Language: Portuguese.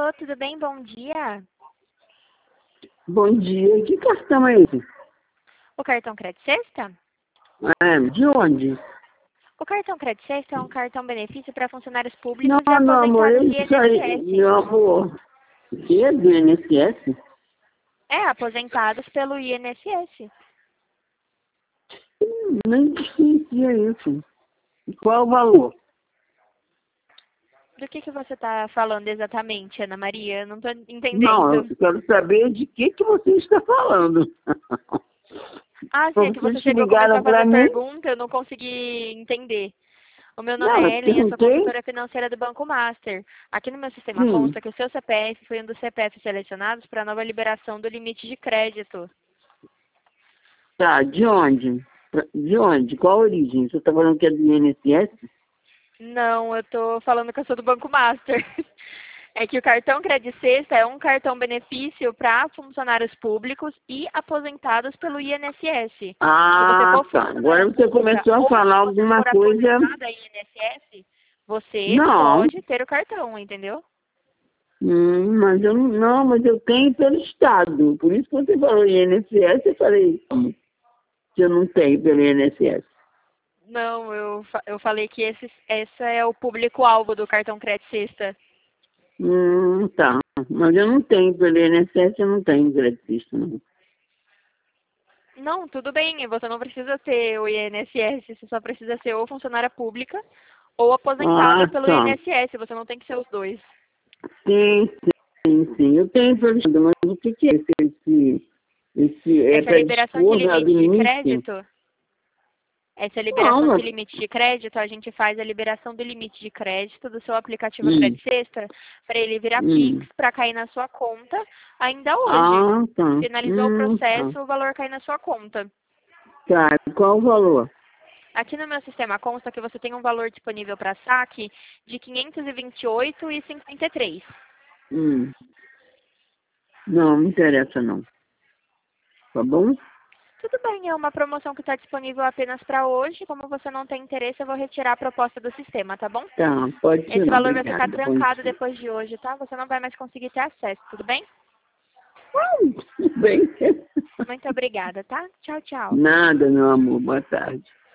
Alô, tudo bem? Bom dia. Bom dia. Que cartão é esse? O cartão Crédito Sexta? De onde? O cartão Crédito Sexta é um cartão benefício para funcionários públicos e Não, amor, aposentados do isso aí, INSS. meu amor. O que é do INSS? É, aposentados pelo INSS. Nem conhecia isso. E qual o valor? Do que você está falando exatamente, Ana Maria? Eu não estou Não, entendendo. eu quero saber de que você está falando. Ah, sim, é que você Vocês que chegou, começou ligaram a para fazer mim? pergunta, eu não consegui entender. O meu nome Não, é eu Ellen, eu sou perguntei. consultora financeira do Banco Master. Aqui no meu sistema Sim. consta que o seu CPF foi um dos CPFs selecionados para a nova liberação do limite de crédito. Tá, de onde? De onde? Qual a origem? Você está falando que é do INSS? Não, eu tô falando que eu sou do Banco Master. É que o cartão Crédito Sexta é um cartão benefício para funcionários públicos e aposentados pelo INSS. Se você Ah, for tá. Agora funcionária você pública começou a ou falar se você alguma for coisa. aposentada INSS, você Não. pode ter o cartão, entendeu? Mas eu não, mas eu tenho pelo Estado. Por isso que você falou INSS, eu falei que eu não tenho pelo INSS. Não, eu falei que esse é o público-alvo do cartão Crédito Sexta. Tá. Mas eu não tenho pelo INSS, eu não tenho eletricista, não. Não, tudo bem, você não precisa ter o INSS, você só precisa ser ou funcionária pública ou aposentada Ah, pelo tá. INSS, você não tem que ser os dois. Sim, sim, sim. Eu tenho pelo Estado, mas o que é esse é Essa para liberação de dispor do limite de limite? crédito, essa Não, liberação de mas... limite de crédito, a gente faz a liberação do limite de crédito do seu aplicativo Hum, Crédito Sexta para ele virar hum. Pix, para cair na sua conta ainda hoje. Ah, tá. Finalizou o Tá. processo, o valor cai na sua conta. Tá, qual o valor? Aqui no meu sistema consta que você tem um valor disponível para saque de R$ 528,53. Hum. Não, não interessa, não. Tá bom? Tudo bem, é uma promoção que está disponível apenas para hoje. Como você não tem interesse, eu vou retirar a proposta do sistema, tá bom? Tá, pode Esse ser. valor vai ficar Obrigada. Bom trancado dia. depois de hoje, tá? Você não vai mais conseguir ter acesso, tudo bem? Tudo bem. Muito obrigada, tá? Tchau, tchau. Nada, meu amor. Boa tarde.